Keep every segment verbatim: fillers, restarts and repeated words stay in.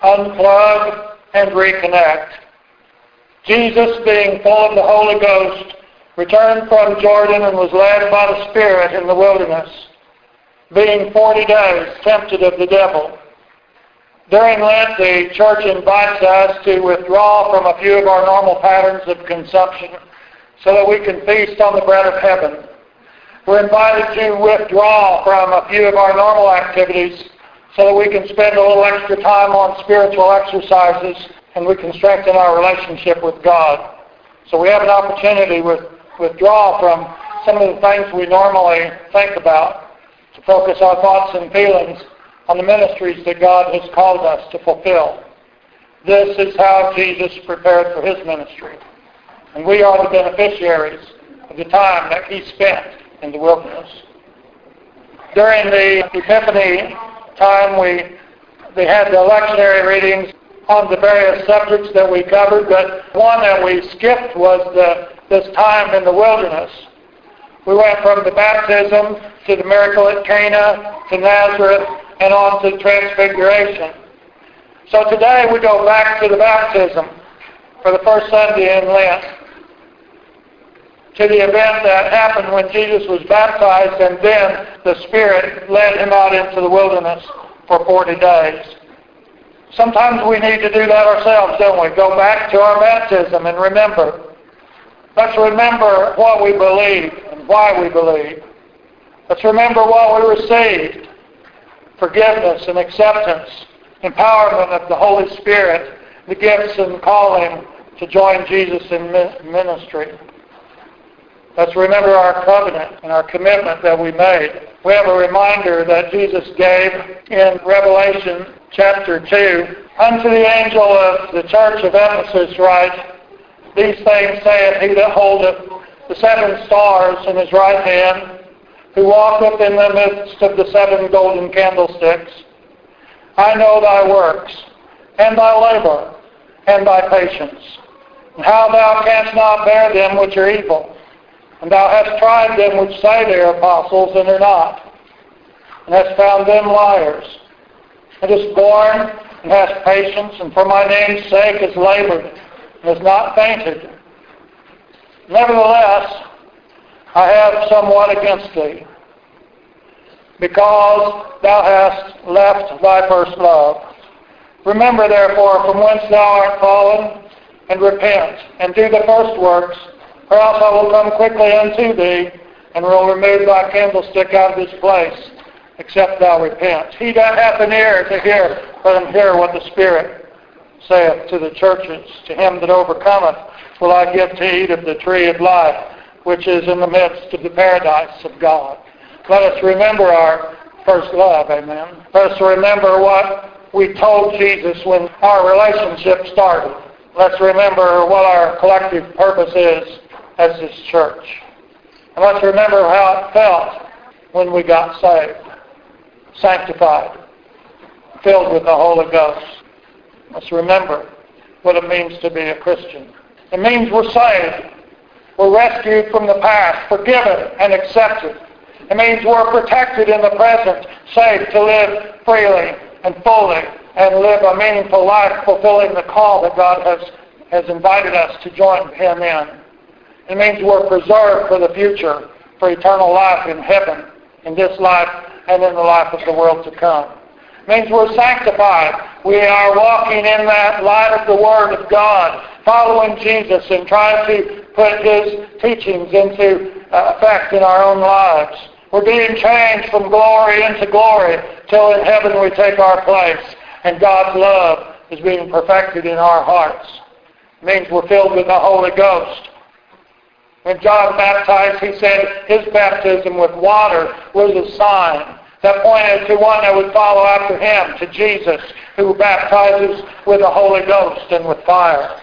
unplug, and reconnect. Jesus, being full of the Holy Ghost, returned from Jordan and was led by the Spirit in the wilderness, being forty days tempted of the devil. During Lent, the church invites us to withdraw from a few of our normal patterns of consumption so that we can feast on the bread of heaven. We're invited to withdraw from a few of our normal activities so that we can spend a little extra time on spiritual exercises and we can strengthen our relationship with God. So we have an opportunity to withdraw from some of the things we normally think about, to focus our thoughts and feelings on the ministries that God has called us to fulfill. This is how Jesus prepared for his ministry. And we are the beneficiaries of the time that he spent in the wilderness. During the Epiphany time, we they had the lectionary readings on the various subjects that we covered, but one that we skipped was the, this time in the wilderness. We went from the baptism to the miracle at Cana to Nazareth and on to Transfiguration. So today we go back to the baptism for the first Sunday in Lent, to the event that happened when Jesus was baptized, and then the Spirit led him out into the wilderness for forty days. Sometimes we need to do that ourselves, don't we? Go back to our baptism and remember. Let's remember what we believe and why we believe. Let's remember what we received. Forgiveness and acceptance, empowerment of the Holy Spirit, the gifts and calling to join Jesus in ministry. Let's remember our covenant and our commitment that we made. We have a reminder that Jesus gave in Revelation chapter two. Unto the angel of the church of Ephesus write, These things saith he that holdeth the seven stars in his right hand, who walketh in the midst of the seven golden candlesticks. I know thy works, and thy labor, and thy patience, and how thou canst not bear them which are evil. And thou hast tried them which say they are apostles, and are not, and hast found them liars. And hast borne, and hast patience, and for my name's sake hast labored, and hast not fainted. Nevertheless, I have somewhat against thee, because thou hast left thy first love. Remember therefore from whence thou art fallen, and repent, and do the first works, or else I will come quickly unto thee, and will remove thy candlestick out of his place, except thou repent. He that hath an ear to hear, let him hear what the Spirit saith to the churches. To him that overcometh will I give to eat of the tree of life, which is in the midst of the paradise of God. Let us remember our first love, amen. Let us remember what we told Jesus when our relationship started. Let's remember what our collective purpose is as this church. And let's remember how it felt when we got saved, sanctified, filled with the Holy Ghost. Let's remember what it means to be a Christian. It means we're saved. We're rescued from the past, forgiven and accepted. It means we're protected in the present, safe to live freely and fully and live a meaningful life, fulfilling the call that God has, has invited us to join him in. It means we're preserved for the future, for eternal life in heaven, in this life and in the life of the world to come. It means we're sanctified. We are walking in that light of the Word of God, following Jesus and trying to put his teachings into uh, effect in our own lives. We're being changed from glory into glory till in heaven we take our place and God's love is being perfected in our hearts. It means we're filled with the Holy Ghost. When John baptized, he said his baptism with water was a sign that pointed to one that would follow after him, to Jesus, who baptizes with the Holy Ghost and with fire.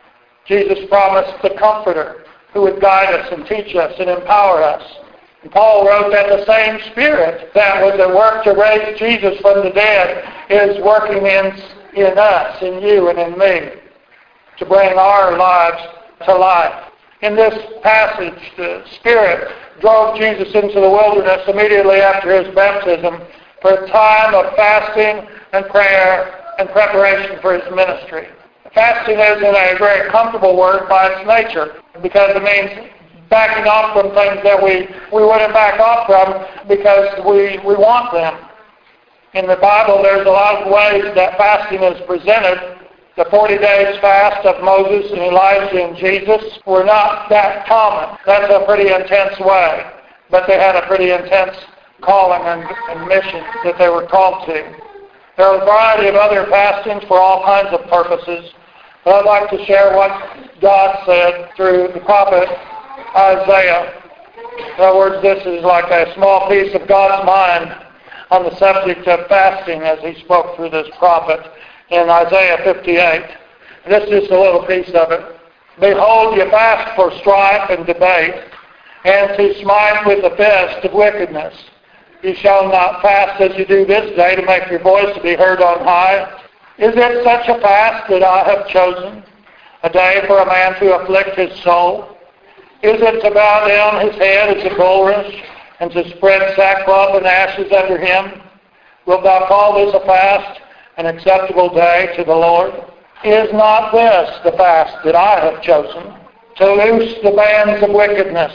Jesus promised the Comforter who would guide us and teach us and empower us. And Paul wrote that the same Spirit that was at work to raise Jesus from the dead is working in, in us, in you and in me, to bring our lives to life. In this passage, the Spirit drove Jesus into the wilderness immediately after his baptism for a time of fasting and prayer and preparation for his ministry. Fasting isn't a very comfortable word by its nature because it means backing off from things that we, we wouldn't back off from because we, we want them. In the Bible, there's a lot of ways that fasting is presented. The forty days fast of Moses and Elijah and Jesus were not that common. That's a pretty intense way. But they had a pretty intense calling and, and mission that they were called to. There are a variety of other fastings for all kinds of purposes. But I'd like to share what God said through the prophet Isaiah. In other words, this is like a small piece of God's mind on the subject of fasting as he spoke through this prophet in Isaiah fifty-eight. This is just a little piece of it. Behold, you fast for strife and debate, and to smite with the fist of wickedness. You shall not fast as you do this day to make your voice to be heard on high. Is it such a fast that I have chosen, a day for a man to afflict his soul? Is it to bow down his head as a bulrush, and to spread sackcloth and ashes under him? Wilt thou call this a fast, an acceptable day to the Lord? Is not this the fast that I have chosen, to loose the bands of wickedness,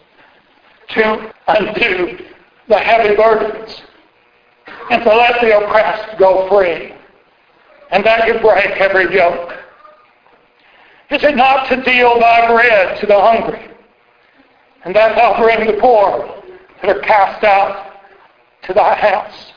to undo the heavy burdens, and to let the oppressed go free, and that you break every yoke? Is it not to deal thy bread to the hungry, and that thou bring the poor that are cast out to thy house?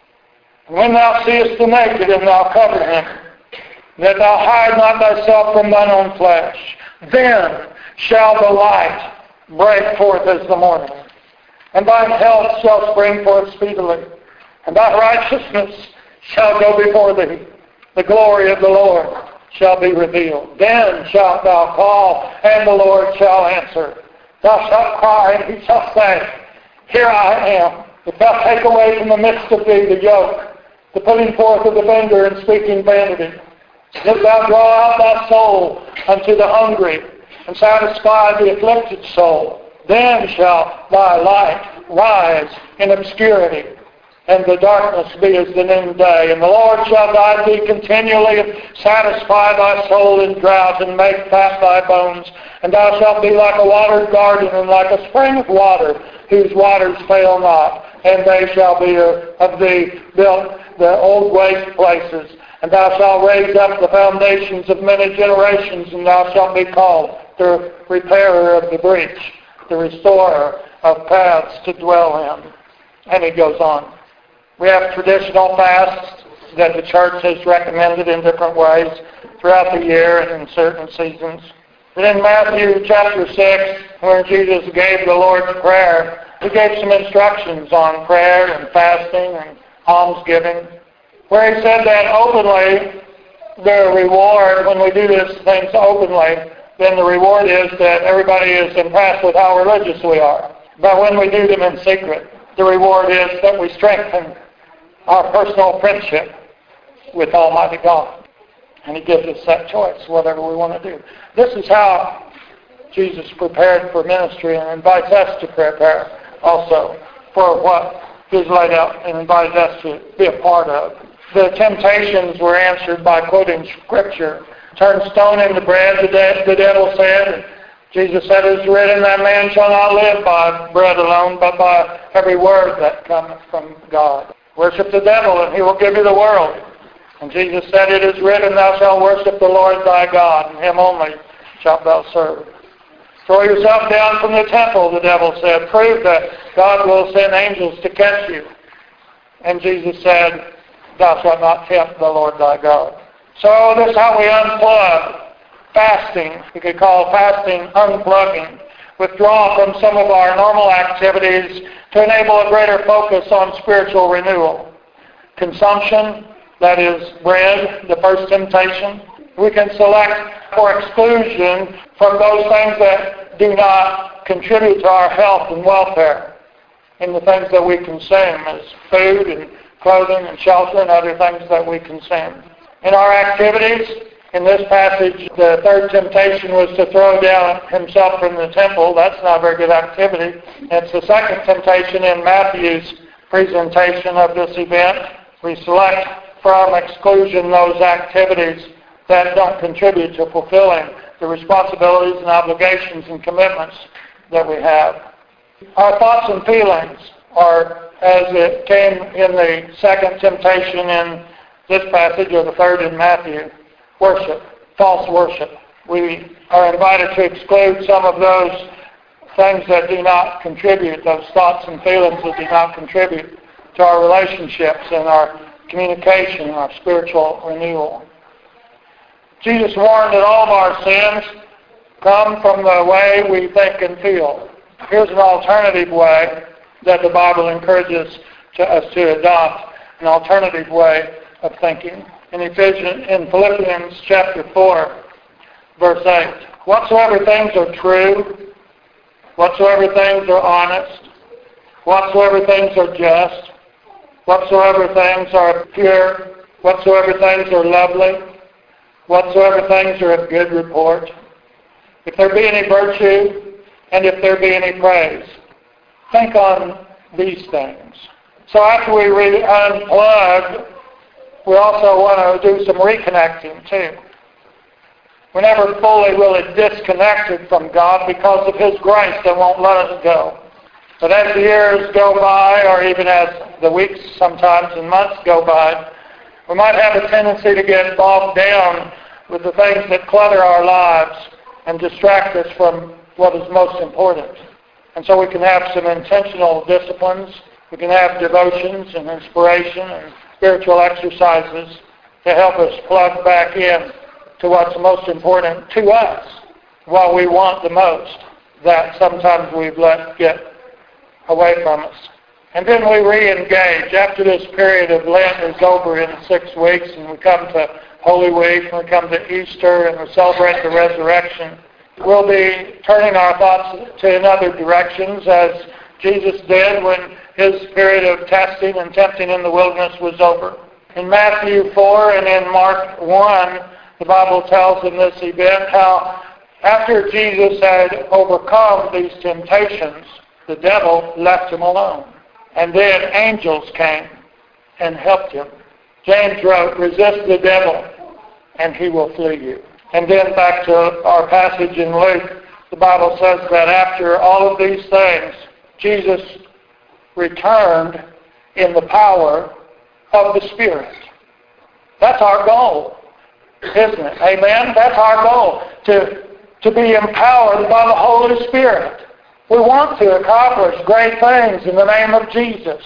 And when thou seest the naked, and thou cover him, that thou hide not thyself from thine own flesh, then shall the light break forth as the morning, and thine health shall spring forth speedily, and thy righteousness shall go before thee. The glory of the Lord shall be revealed. Then shalt thou call, and the Lord shall answer. Thou shalt cry, and he shall say, Here I am. If thou take away from the midst of thee the yoke, the putting forth of the finger and speaking vanity, if thou draw out thy soul unto the hungry, and satisfy the afflicted soul, then shall thy light rise in obscurity, and the darkness be as the noonday. And the Lord shall guide thee continually, and satisfy thy soul in drought, and make fat thy bones. And thou shalt be like a watered garden, and like a spring of water, whose waters fail not. And they shall be of thee built the old waste places. And thou shalt raise up the foundations of many generations, and thou shalt be called the repairer of the breach, the restorer of paths to dwell in. And it goes on. We have traditional fasts that the church has recommended in different ways throughout the year and in certain seasons. But in Matthew chapter six, where Jesus gave the Lord's Prayer, he gave some instructions on prayer and fasting and almsgiving, where he said that openly, the reward, when we do these things openly, then the reward is that everybody is impressed with how religious we are. But when we do them in secret, the reward is that we strengthen our personal friendship with Almighty God. And he gives us that choice, whatever we want to do. This is how Jesus prepared for ministry and invites us to prepare also for what he's laid out and invites us to be a part of. The temptations were answered by quoting Scripture. Turn stone into bread, the, de- the devil said. Jesus said, it is written, that man shall not live by bread alone, but by every word that cometh from God. Worship the devil, and he will give you the world. And Jesus said, it is written, thou shalt worship the Lord thy God, and him only shalt thou serve. Throw yourself down from the temple, the devil said. Prove that God will send angels to catch you. And Jesus said, thou shalt not tempt the Lord thy God. So this is how we unplug. Fasting, we could call fasting unplugging. Withdraw from some of our normal activities to enable a greater focus on spiritual renewal. Consumption, that is bread, the first temptation. We can select for exclusion from those things that do not contribute to our health and welfare. And the things that we consume as food and clothing and shelter and other things that we consume. In our activities, in this passage, the third temptation was to throw down himself from the temple. That's not a very good activity. It's the second temptation in Matthew's presentation of this event. We select from exclusion those activities that don't contribute to fulfilling the responsibilities and obligations and commitments that we have. Our thoughts and feelings are, as it came in the second temptation in this passage, or the third in Matthew, worship, false worship. We are invited to exclude some of those things that do not contribute, those thoughts and feelings that do not contribute to our relationships and our communication and our spiritual renewal. Jesus warned that all of our sins come from the way we think and feel. Here's an alternative way that the Bible encourages to us to adopt, an alternative way of thinking. In Ephesians, in Philippians chapter four, verse eight, whatsoever things are true, whatsoever things are honest, whatsoever things are just, whatsoever things are pure, whatsoever things are lovely, whatsoever things are of good report, if there be any virtue, and if there be any praise, think on these things. So after we re- unplug, we also want to do some reconnecting too. We're never fully really disconnected from God because of His grace that won't let us go. But as the years go by, or even as the weeks sometimes and months go by, we might have a tendency to get bogged down with the things that clutter our lives and distract us from what is most important. And so we can have some intentional disciplines. We can have devotions and inspiration and spiritual exercises to help us plug back in to what's most important to us, what we want the most, that sometimes we've let get away from us. And then we re-engage. After this period of Lent is over in six weeks, and we come to Holy Week, and we come to Easter, and we celebrate the resurrection, we'll be turning our thoughts to in other directions, as Jesus did when His period of testing and tempting in the wilderness was over. In Matthew four and in Mark one, the Bible tells in this event how after Jesus had overcome these temptations, the devil left Him alone. And then angels came and helped Him. James wrote, resist the devil and he will flee you. And then back to our passage in Luke, the Bible says that after all of these things, Jesus returned in the power of the Spirit. That's our goal, isn't it? Amen? That's our goal, to, to be empowered by the Holy Spirit. We want to accomplish great things in the name of Jesus.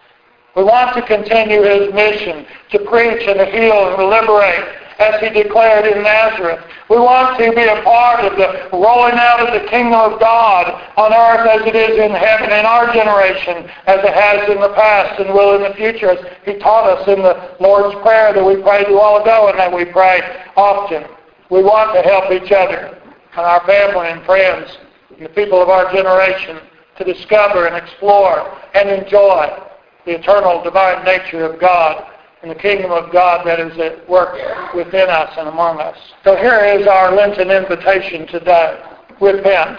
We want to continue His mission to preach and to heal and to liberate, as He declared in Nazareth. We want to be a part of the rolling out of the kingdom of God on earth as it is in heaven in our generation, as it has in the past and will in the future, as He taught us in the Lord's Prayer that we prayed a while ago and that we pray often. We want to help each other and our family and friends and the people of our generation to discover and explore and enjoy the eternal divine nature of God and the kingdom of God that is at work within us and among us. So here is our Lenten invitation today. Repent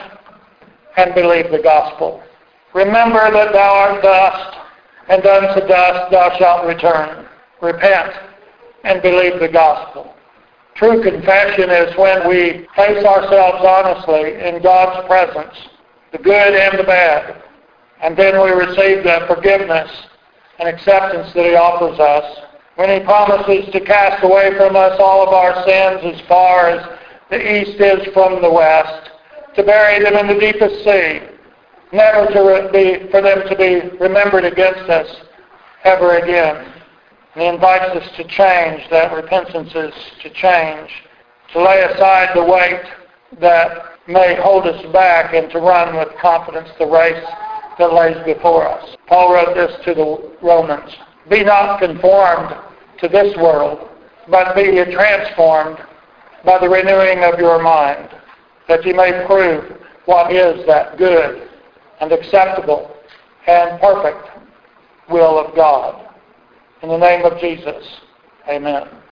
and believe the gospel. Remember that thou art dust, and unto dust thou shalt return. Repent and believe the gospel. True confession is when we face ourselves honestly in God's presence, the good and the bad, and then we receive the forgiveness and acceptance that He offers us, when He promises to cast away from us all of our sins as far as the east is from the west, to bury them in the deepest sea, never to be, for them to be remembered against us ever again. And He invites us to change, that repentance is to change, to lay aside the weight that may hold us back and to run with confidence the race that lays before us. Paul wrote this to the Romans, be not conformed to this world, but be ye transformed by the renewing of your mind, that ye may prove what is that good and acceptable and perfect will of God. In the name of Jesus, amen.